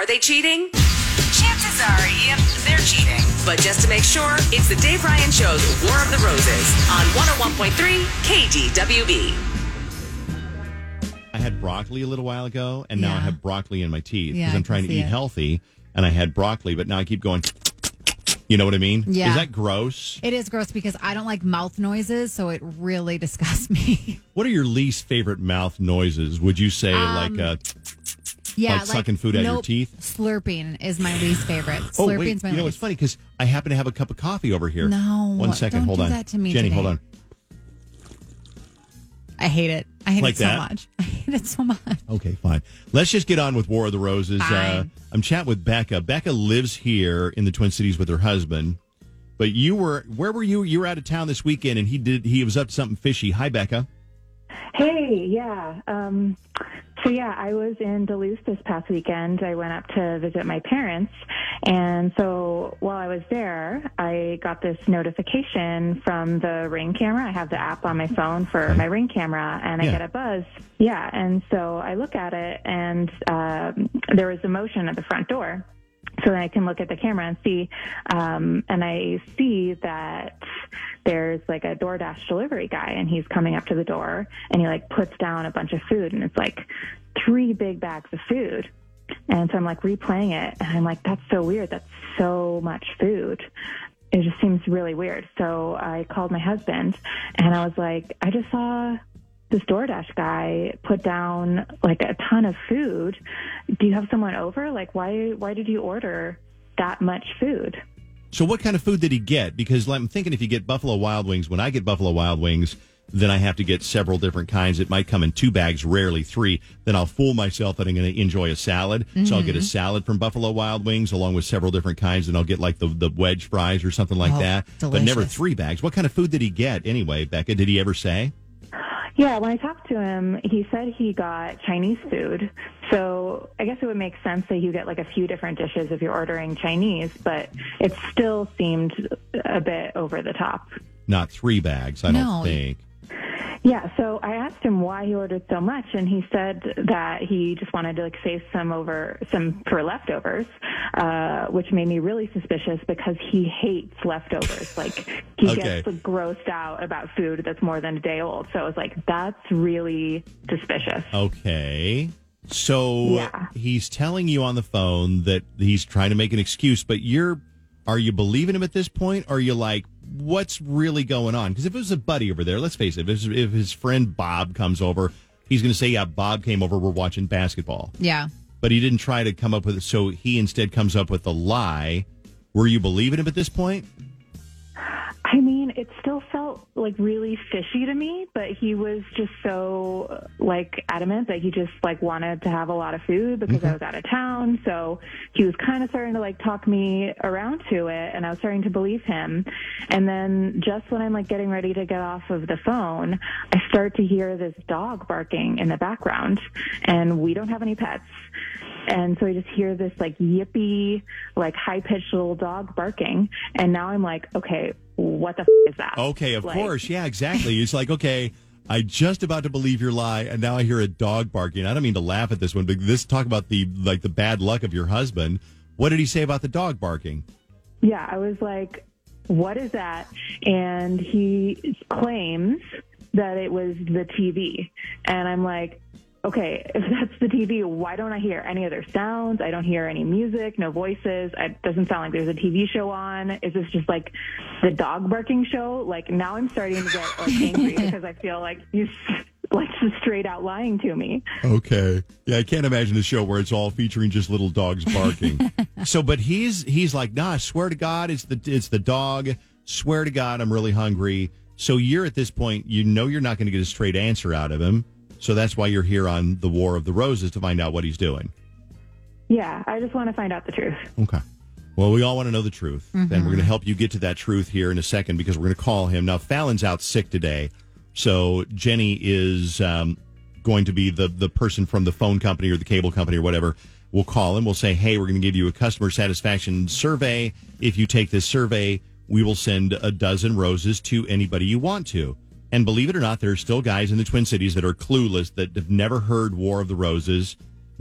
Are they cheating? Chances are, yep, they're cheating. But just to make sure, it's the Dave Ryan Show's War of the Roses on 101.3 KDWB. I had broccoli a little while ago, and now I have broccoli in my teeth because Yeah, I'm trying to eat healthy, and I had broccoli, but now I keep going, you know what I mean? Yeah. Is that gross? It is gross because I don't like mouth noises, so it really disgusts me. What are your least favorite mouth noises? Would you say like sucking food out of your teeth? Slurping is my least favorite. Oh, Slurping's wait, my you know, least. it's funny because I happen to have a cup of coffee over here. No. 1 second, don't hold do on. that to me Jenny, today. hold on. I hate it. I hate Like it so that? much. I hate it so much. Okay, fine. Let's just get on with War of the Roses. Fine. I'm chatting with Becca. Becca lives here in the Twin Cities with her husband. But where were you? You were out of town this weekend, and he was up to something fishy. Hi, Becca. Hey, yeah. I was in Duluth this past weekend. I went up to visit my parents. And so while I was there, I got this notification from the Ring camera. I have the app on my phone for my Ring camera, and I get a buzz. Yeah, and so I look at it, and there was a motion at the front door. So then I can look at the camera and see, and I see that there's like a DoorDash delivery guy, and he's coming up to the door, and he like puts down a bunch of food, and it's like 3 big bags of food. And so I'm like replaying it, and I'm like, that's so weird. That's so much food. It just seems really weird. So I called my husband, and I was like, I just saw this DoorDash guy put down like a ton of food. Do you have someone over? Like, why did you order that much food? So what kind of food did he get? Because I'm thinking if you get Buffalo Wild Wings, when I get Buffalo Wild Wings, then I have to get several different kinds. It might come in 2 bags, rarely 3. Then I'll fool myself that I'm going to enjoy a salad. Mm-hmm. So I'll get a salad from Buffalo Wild Wings along with several different kinds, and I'll get like the wedge fries or something like that. Delicious. But never 3 bags. What kind of food did he get anyway, Becca? Did he ever say? Yeah, when I talked to him, he said he got Chinese food. So I guess it would make sense that you get like a few different dishes if you're ordering Chinese, but it still seemed a bit over the top. Not 3 bags, I don't think. Yeah, so I asked him why he ordered so much, and he said that he just wanted to like save some for leftovers, which made me really suspicious because he hates leftovers. Like he gets like, grossed out about food that's more than a day old. So I was like, that's really suspicious. Okay. So he's telling you on the phone that he's trying to make an excuse, but are you believing him at this point? Or are you like, what's really going on? Because if it was a buddy over there, let's face it, if his friend Bob comes over, he's going to say, yeah, Bob came over, we're watching basketball. Yeah. But he didn't try to come up with it, so he instead comes up with a lie. Were you believing him at this point? I mean, it still felt like really fishy to me, but he was just so like adamant that he just like wanted to have a lot of food because I was out of town. So he was kind of starting to like talk me around to it, and I was starting to believe him. And then just when I'm like getting ready to get off of the phone, I start to hear this dog barking in the background, and we don't have any pets. And so I just hear this like yippy, like high-pitched little dog barking. And now I'm like, okay, what the is that? Okay, of course. Yeah, exactly. It's like, okay, I just about to believe your lie, and now I hear a dog barking. I don't mean to laugh at this one, but talk about the bad luck of your husband. What did he say about the dog barking? Yeah, I was like, what is that? And he claims that it was the TV. And I'm like, okay, if that's the TV, why don't I hear any other sounds? I don't hear any music, no voices. It doesn't sound like there's a TV show on. Is this just like the dog barking show? Like now I'm starting to get like angry because I feel like he's like just straight out lying to me. Okay. Yeah, I can't imagine a show where it's all featuring just little dogs barking. But he's like, nah, I swear to God, it's the dog. Swear to God, I'm really hungry. So you're at this point, you know you're not going to get a straight answer out of him. So that's why you're here on the War of the Roses to find out what he's doing. Yeah, I just want to find out the truth. Okay. Well, we all want to know the truth. And we're going to help you get to that truth here in a second because we're going to call him. Now, Fallon's out sick today. So Jenny is going to be the person from the phone company or the cable company or whatever. We'll call him. We'll say, hey, we're going to give you a customer satisfaction survey. If you take this survey, we will send a dozen roses to anybody you want to. And believe it or not, there are still guys in the Twin Cities that are clueless, that have never heard War of the Roses.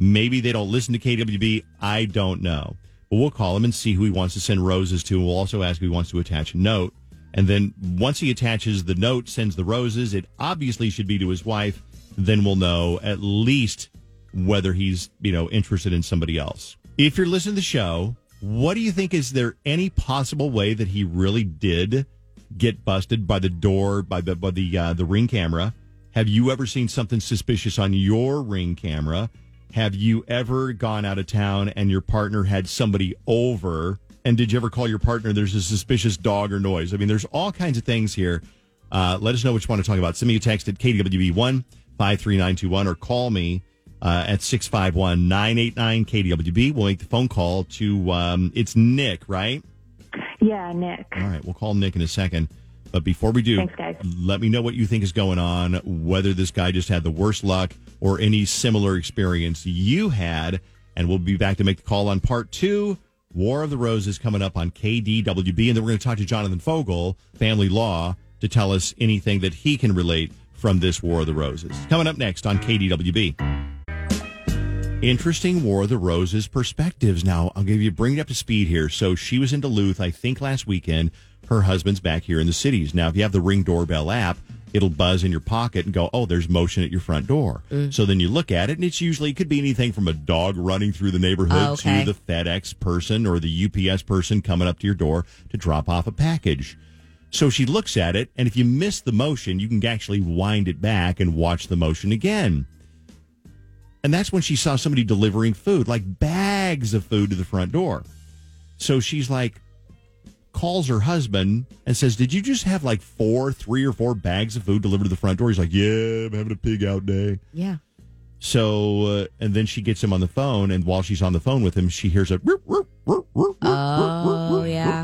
Maybe they don't listen to KWB. I don't know. But we'll call him and see who he wants to send roses to. And we'll also ask if he wants to attach a note. And then once he attaches the note, sends the roses, it obviously should be to his wife. Then we'll know at least whether he's, interested in somebody else. If you're listening to the show, what do you think? Is there any possible way that he really did get busted by the door, by the Ring camera? Have you ever seen something suspicious on your Ring camera? Have you ever gone out of town and your partner had somebody over? And did you ever call your partner, there's a suspicious dog or noise? I mean, there's all kinds of things here. Let us know what you want to talk about. Send me a text at KWB1 53921 or call me at 651-989-KWB. We'll make the phone call to, it's Nick, right? Yeah, Nick. All right, we'll call Nick in a second. But before we do, Thanks, guys. Let me know what you think is going on, whether this guy just had the worst luck or any similar experience you had. And we'll be back to make the call on part 2. War of the Roses coming up on KDWB. And then we're going to talk to Jonathan Fogel, Family Law, to tell us anything that he can relate from this War of the Roses. Coming up next on KDWB. Interesting War of the Roses perspectives. Now, I'll bring it up to speed here. So she was in Duluth, I think, last weekend. Her husband's back here in the cities. Now, if you have the Ring doorbell app, it'll buzz in your pocket and go, oh, there's motion at your front door. So then you look at it, and it could be anything from a dog running through the neighborhood to the FedEx person or the UPS person coming up to your door to drop off a package. So she looks at it, and if you miss the motion, you can actually wind it back and watch the motion again. And that's when she saw somebody delivering food, like bags of food to the front door. So she's like, calls her husband and says, did you just have like 3 or 4 bags of food delivered to the front door? He's like, yeah, I'm having a pig out day. Yeah. So, and then she gets him on the phone, and while she's on the phone with him, she hears a... Oh, yeah.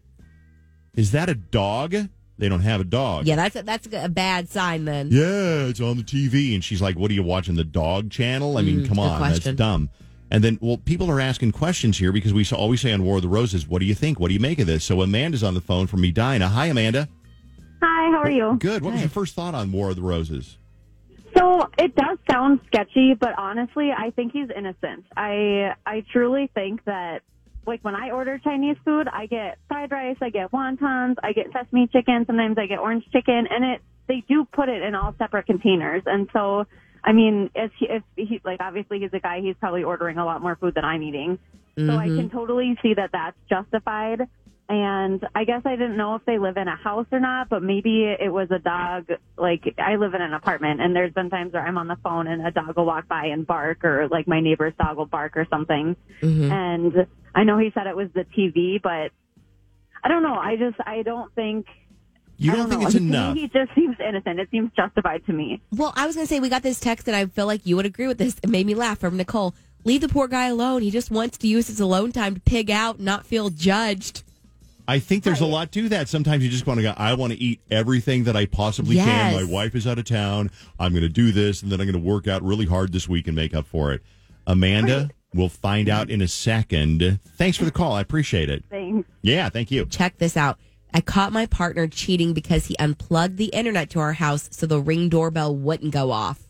Is that a dog? They don't have a dog. Yeah, that's a bad sign then. Yeah, it's on the TV. And she's like, what are you watching, the dog channel? I mean, come on, question. That's dumb. And then, people are asking questions here because we always say on War of the Roses, what do you think? What do you make of this? So Amanda's on the phone from Medina. Hi, Amanda. Hi, how are you? Good. What was your first thought on War of the Roses? So it does sound sketchy, but honestly, I think he's innocent. I truly think that, like, when I order Chinese food, I get fried rice, I get wontons, I get sesame chicken, sometimes I get orange chicken, and they do put it in all separate containers. And so, I mean, if he obviously he's a guy, he's probably ordering a lot more food than I'm eating. So I can totally see that that's justified. And I guess I didn't know if they live in a house or not, but maybe it was a dog. Like, I live in an apartment, and there's been times where I'm on the phone and a dog will walk by and bark, or like my neighbor's dog will bark or something. And I know he said it was the TV, but I don't know. I don't think... You don't think it's enough? He just seems innocent. It seems justified to me. Well, I was going to say, we got this text, and I feel like you would agree with this. It made me laugh from Nicole. Leave the poor guy alone. He just wants to use his alone time to pig out, not feel judged. I think there's a lot to that. Sometimes you just want to go, I want to eat everything that I possibly can. My wife is out of town. I'm going to do this, and then I'm going to work out really hard this week and make up for it. Amanda, we'll find out in a second. Thanks for the call. I appreciate it. Thanks. Yeah, thank you. Check this out. I caught my partner cheating because he unplugged the internet to our house so the Ring doorbell wouldn't go off.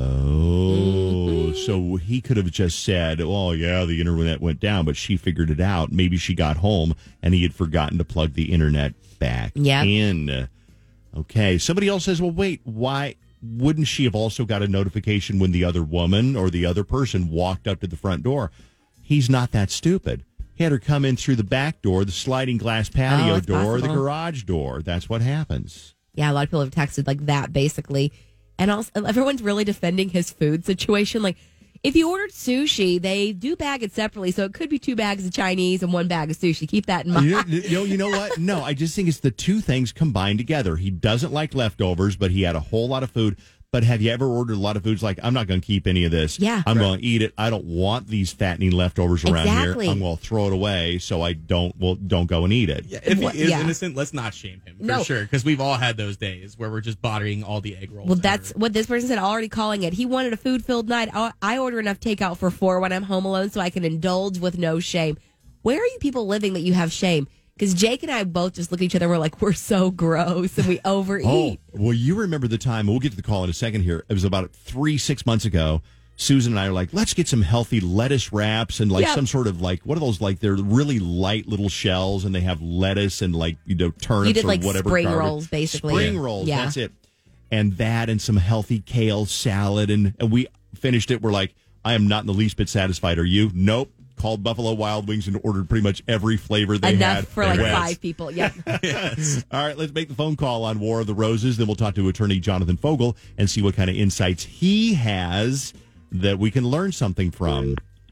Oh, so he could have just said, oh, yeah, the internet went down, but she figured it out. Maybe she got home and he had forgotten to plug the internet back in. Okay. Somebody else says, well, wait, why wouldn't she have also got a notification when the other woman or the other person walked up to the front door? He's not that stupid. He had her come in through the back door, the sliding glass patio door, or the garage door. That's what happens. Yeah, a lot of people have texted like that, basically. And also, everyone's really defending his food situation. Like, if you ordered sushi, they do bag it separately, so it could be 2 bags of Chinese and 1 bag of sushi. Keep that in mind. You know what? No, I just think it's the two things combined together. He doesn't like leftovers, but he had a whole lot of food. But have you ever ordered a lot of foods like, I'm not going to keep any of this. Yeah. I'm going to eat it. I don't want these fattening leftovers around here. I'm going to throw it away so I don't go and eat it. Yeah, if he is innocent, let's not shame him, for sure. Because we've all had those days where we're just bottling all the egg rolls. Well, that's what this person said, already calling it. He wanted a food-filled night. I order enough takeout for 4 when I'm home alone so I can indulge with no shame. Where are you people living that you have shame? Because Jake and I both just look at each other and we're like, we're so gross and we overeat. Oh, well, you remember the time, we'll get to the call in a second here. It was about 6 months ago. Susan and I are like, let's get some healthy lettuce wraps and some sort of what are those, they're really light little shells and they have lettuce and turnips You did or whatever. Spring rolls, basically. Spring rolls, that's it. And that and some healthy kale salad. And we finished it. We're like, I am not in the least bit satisfied. Are you? Nope. Called Buffalo Wild Wings and ordered pretty much every flavor they had. Enough for 5 people. Yep. Yes. All right, let's make the phone call on War of the Roses. Then we'll talk to attorney Jonathan Fogel and see what kind of insights he has that we can learn something from.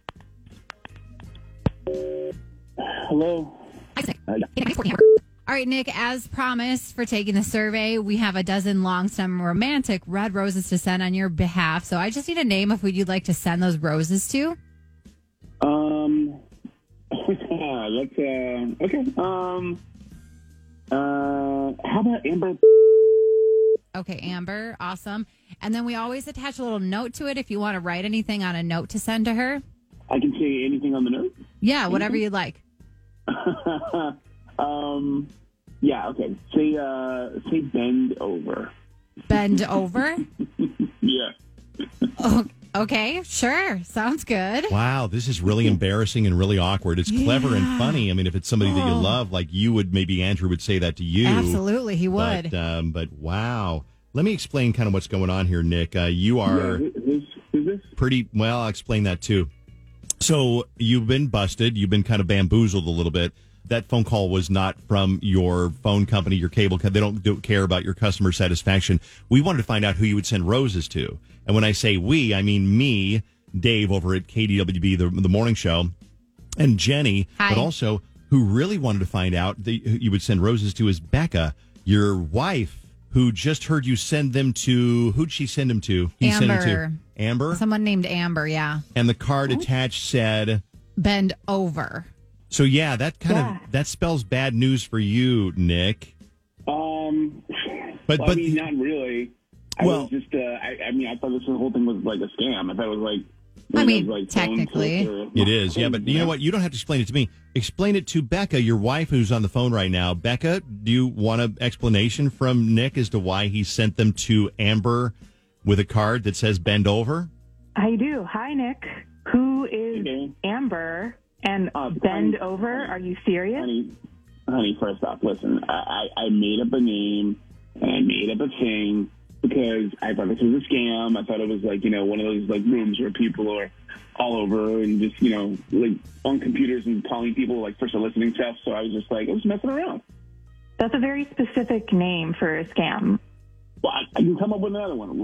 Hello. All right, Nick, as promised for taking the survey, we have a dozen long-stem romantic red roses to send on your behalf. So I just need a name of who you'd like to send those roses to. Let's, okay. How about Amber? Okay, Amber. Awesome. And then we always attach a little note to it if you want to write anything on a note to send to her. I can say anything on the note? Yeah, whatever you'd like. Yeah, okay. Say bend over. Bend over? Yeah. Oh, okay, sure. Sounds good. Wow, this is really embarrassing and really awkward. It's clever and funny. I mean, if it's somebody that you love, like you would, maybe Andrew would say that to you. Absolutely, he would. But wow. Let me explain kind of what's going on here, Nick. You are who's this? pretty, well, I'll explain that too. So you've been busted. You've been kind of bamboozled a little bit. That phone call was not from your phone company, your cable company. They don't care about your customer satisfaction. We wanted to find out who you would send roses to. And when I say we, I mean me, Dave, over at KDWB, the morning show, and Jenny. Hi. But also, who really wanted to find out who you would send roses to is Becca, your wife, who just heard you send them to, who'd she send them to? He Amber. sent them to Amber? Someone named Amber, yeah. And the card attached said... Bend over. So, yeah, that kind of, that spells bad news for you, Nick. But I mean, not really. I was just, I thought this whole thing was like a scam. I thought it was like, I mean, technically. It is, yeah, but you know what? You don't have to explain it to me. Explain it to Becca, your wife, who's on the phone right now. Becca, do you want an explanation from Nick as to why he sent them to Amber with a card that says bend over? I do. Hi, Nick. Who is Amber and bend over? Are you serious? Honey, first off, listen, I made up a name and I made up a thing because I thought this was a scam. I thought it was like, one of those like rooms where people are all over and just, like on computers and calling people like for soliciting stuff. So I was just like, I was messing around. That's a very specific name for a scam. Well, I can come up with another one.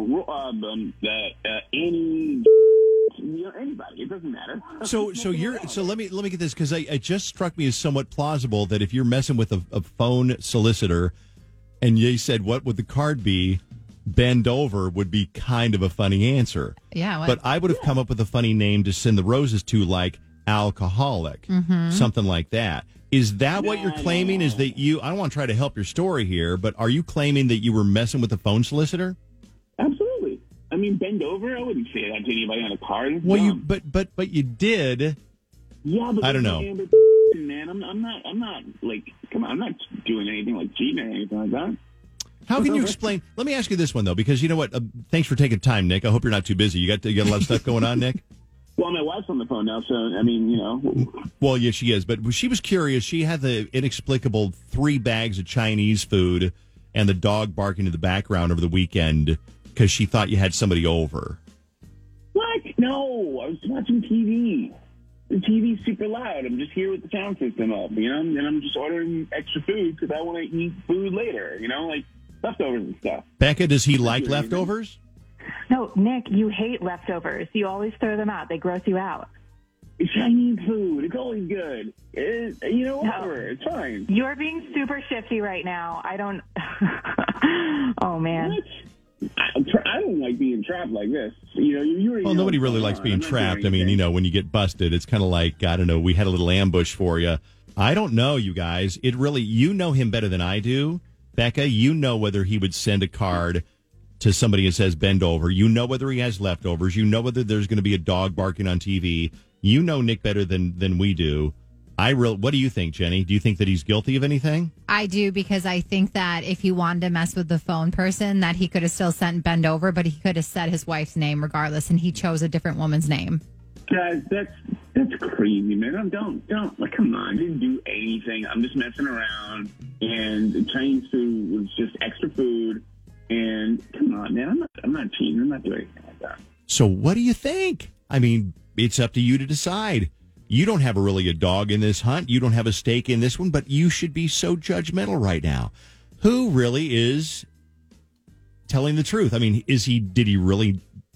Annie, anybody. It doesn't matter. So let me get this, because it just struck me as somewhat plausible that if you're messing with a phone solicitor and they said, what would the card be? Bend over would be kind of a funny answer. Yeah. What? But I would have come up with a funny name to send the roses to, like alcoholic, something like that. Is that what you're claiming? Is that you, I don't want to try to help your story here, but are you claiming that you were messing with a phone solicitor? Absolutely. I mean, bend over, I wouldn't say that to anybody on a card. Well, but you did. Yeah, but I don't know. Man, I'm not like, come on, I'm not doing anything like cheating or anything like that. How can you explain? Let me ask you this one, though, because you know what? Thanks for taking time, Nick. I hope you're not too busy. You got a lot of stuff going on, Nick? Well, my wife's on the phone now, so, I mean, Well, yeah, she is. But she was curious. She had the inexplicable 3 bags of Chinese food and the dog barking in the background over the weekend because she thought you had somebody over. What? No, I was watching TV. The TV's super loud. I'm just here with the sound system up, and I'm just ordering extra food because I want to eat food later, like leftovers and stuff. Becca, does he like leftovers? No, Nick, you hate leftovers. You always throw them out. They gross you out. Chinese food. It's always good. Whatever. It's fine. You're being super shifty right now. I don't... Oh, man. What? I don't like being trapped like this. Well, nobody really likes being trapped. I mean, when you get busted, it's kind of like, I don't know, we had a little ambush for you. I don't know, you guys. It really, you know him better than I do. Becca, you know whether he would send a card to somebody that says bend over. You know whether he has leftovers. You know whether there's going to be a dog barking on TV. You know Nick better than we do. What do you think, Jenny? Do you think that he's guilty of anything? I do, because I think that if he wanted to mess with the phone person, that he could have still sent Bend Over, but he could have said his wife's name regardless, and he chose a different woman's name. Guys, that's crazy, man. Don't like, come on. I didn't do anything. I'm just messing around, and Chinese food was just extra food. And come on, man. I'm not cheating. I'm not doing anything like that. So what do you think? I mean, it's up to you to decide. You don't have really a dog in this hunt. You don't have a stake in this one, but you should be so judgmental right now. Who really is telling the truth? I mean, did he really,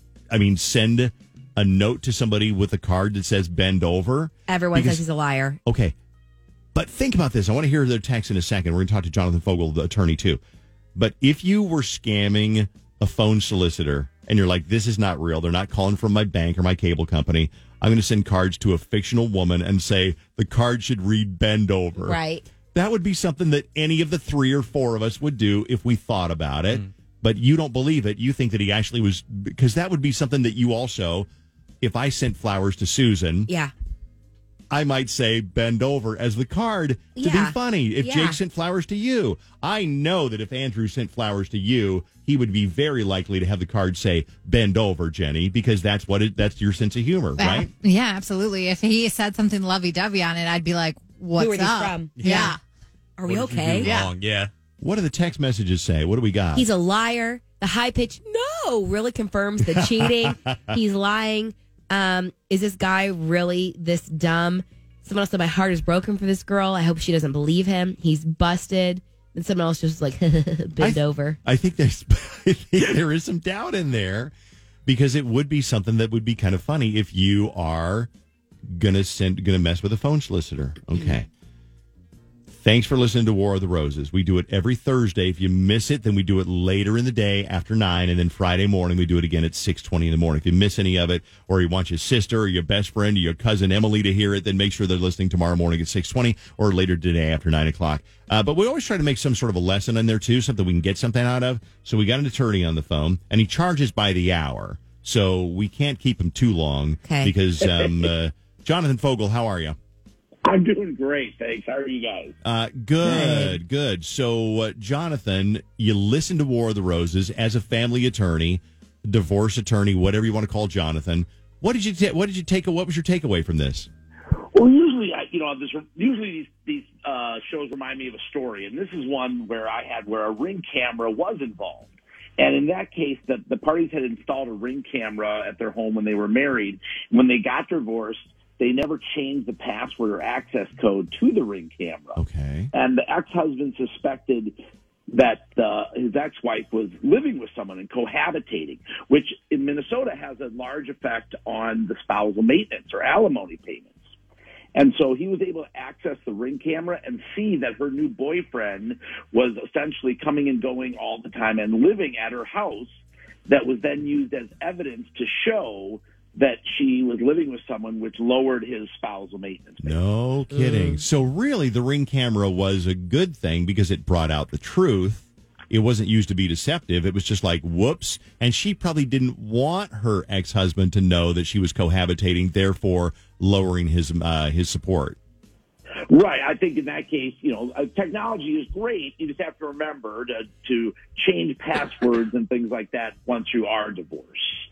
send a note to somebody with a card that says bend over? Everyone says he's a liar. Okay. But think about this. I want to hear their text in a second. We're going to talk to Jonathan Fogel, the attorney, too. But if you were scamming a phone solicitor and you're like, this is not real, they're not calling from my bank or my cable company, I'm going to send cards to a fictional woman and say the card should read bend over. Right. That would be something that any of the 3 or 4 of us would do if we thought about it. But you don't believe it. You think that he actually was, because that would be something that you also, if I sent flowers to Susan. Yeah. I might say bend over as the card to be funny. If Jake sent flowers to you, I know that if Andrew sent flowers to you, he would be very likely to have the card say bend over, Jenny, because that's your sense of humor, right? Yeah, absolutely. If he said something lovey-dovey on it, I'd be like, what's Who are these up? from? Yeah. Are we okay? Yeah. What do the text messages say? What do we got? He's a liar. The high pitch, no, really confirms the cheating. He's lying. Is this guy really this dumb? Someone else said, my heart is broken for this girl. I hope she doesn't believe him. He's busted. And someone else just like, bend over. I think there is some doubt in there, because it would be something that would be kind of funny if you are gonna mess with a phone solicitor. Okay. Thanks for listening to War of the Roses. We do it every Thursday. If you miss it, then we do it later in the day after 9, and then Friday morning we do it again at 6:20 in the morning. If you miss any of it, or you want your sister or your best friend or your cousin Emily to hear it, then make sure they're listening tomorrow morning at 6:20 or later today after 9 o'clock. But we always try to make some sort of a lesson in there, too, something we can get something out of. So we got an attorney on the phone, and he charges by the hour. So we can't keep him too long because Jonathan Fogel, how are you? I'm doing great, thanks. How are you guys? Good. So, Jonathan, you listen to War of the Roses as a family attorney, divorce attorney, whatever you want to call Jonathan. What was your takeaway from this? Well, usually, these shows remind me of a story, and this is one where a Ring camera was involved. And in that case, the parties had installed a Ring camera at their home when they were married. When they got divorced, they never changed the password or access code to the Ring camera. Okay. And the ex-husband suspected that his ex-wife was living with someone and cohabitating, which in Minnesota has a large effect on the spousal maintenance or alimony payments. And so he was able to access the Ring camera and see that her new boyfriend was essentially coming and going all the time and living at her house, that was then used as evidence to show that she was living with someone, which lowered his spousal maintenance. No kidding. So really, the Ring camera was a good thing because it brought out the truth. It wasn't used to be deceptive. It was just like, whoops. And she probably didn't want her ex-husband to know that she was cohabitating, therefore lowering his support. Right. I think in that case, technology is great. You just have to remember to change passwords and things like that once you are divorced.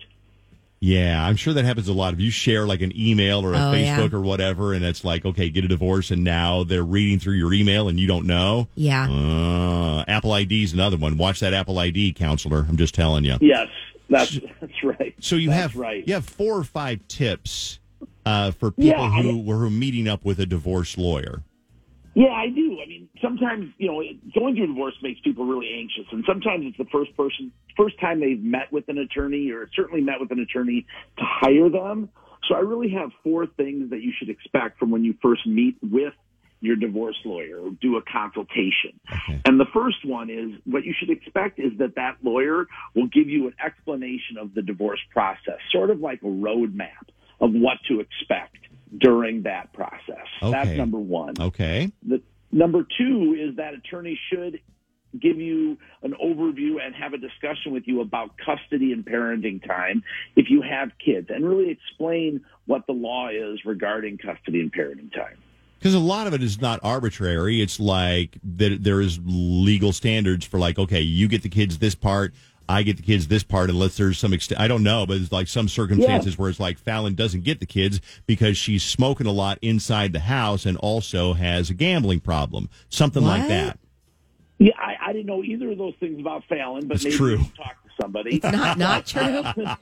Yeah, I'm sure that happens a lot. If you share like an email or a Facebook or whatever, and it's like, okay, get a divorce, and now they're reading through your email and you don't know. Yeah. Apple ID is another one. Watch that Apple ID, counselor. I'm just telling you. Yes, that's right. So you have 4 or 5 tips for people who are meeting up with a divorce lawyer. Yeah, I do. I mean, sometimes, going through a divorce makes people really anxious. And sometimes it's the first time they've met with an attorney, or certainly met with an attorney to hire them. So I really have 4 things that you should expect from when you first meet with your divorce lawyer or do a consultation. Okay. And the first one is, what you should expect is that lawyer will give you an explanation of the divorce process, sort of like a roadmap of what to expect during that process. Okay. That's number 1. Okay. Number 2 is that attorney should give you an overview and have a discussion with you about custody and parenting time if you have kids, and really explain what the law is regarding custody and parenting time. Because a lot of it is not arbitrary. It's like there is legal standards for like, okay, you get the kids this part, I get the kids this part, unless there's some I don't know, but it's like some circumstances where it's like Fallon doesn't get the kids because she's smoking a lot inside the house and also has a gambling problem, something like that. Yeah, I didn't know either of those things about Fallon, but maybe true. we can talk to somebody. It's not true.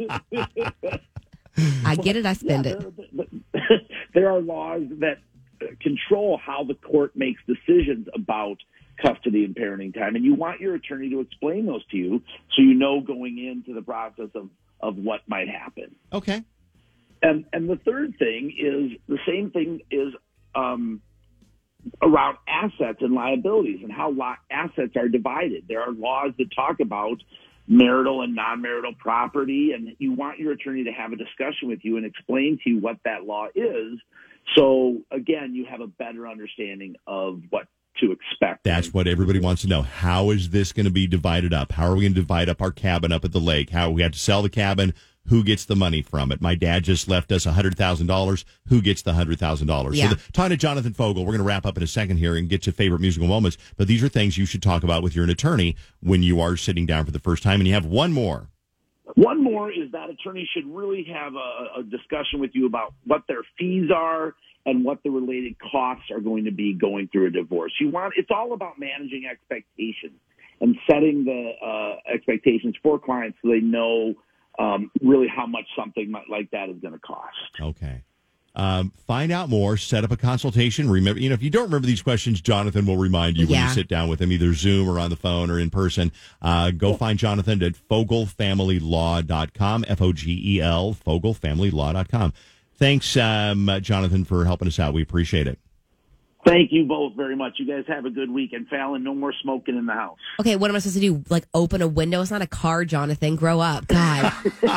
I get it. I spend it. There are laws that control how the court makes decisions about custody and parenting time, and you want your attorney to explain those to you so you know going into the process of what might happen. Okay. And the third thing is the same thing is around assets and liabilities and how assets are divided. There are laws that talk about marital and non-marital property, and you want your attorney to have a discussion with you and explain to you what that law is. So, again, you have a better understanding of what to expect. That's what everybody wants to know. How is this going to be divided up? How are we going to divide up our cabin up at the lake? How we have to sell the cabin? Who gets the money from it? My dad just left us $100,000. Who gets the $100,000? Yeah. So talking to Jonathan Fogel, we're going to wrap up in a second here and get to favorite musical moments. But these are things you should talk about with your attorney when you are sitting down for the first time. And you have one more. One more is that attorney should really have a discussion with you about what their fees are and what the related costs are going to be going through a divorce. It's all about managing expectations and setting the expectations for clients so they know really how much something like that is going to cost. Okay. Find out more, set up a consultation. Remember, if you don't remember these questions, Jonathan will remind you when you sit down with him, either Zoom or on the phone or in person. Go find Jonathan at FogelFamilyLaw.com, Fogel, FogelFamilyLaw.com. Thanks, Jonathan, for helping us out. We appreciate it. Thank you both very much. You guys have a good week. And Fallon, no more smoking in the house. Okay, what am I supposed to do? Like open a window? It's not a car, Jonathan. Grow up. God.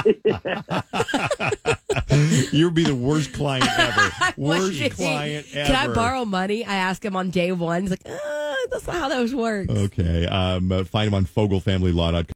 You'll be the worst client ever. Worst client ever. Can I borrow money? I ask him on day one. He's like, that's not how those work. Okay. Find him on FogelFamilyLaw.com.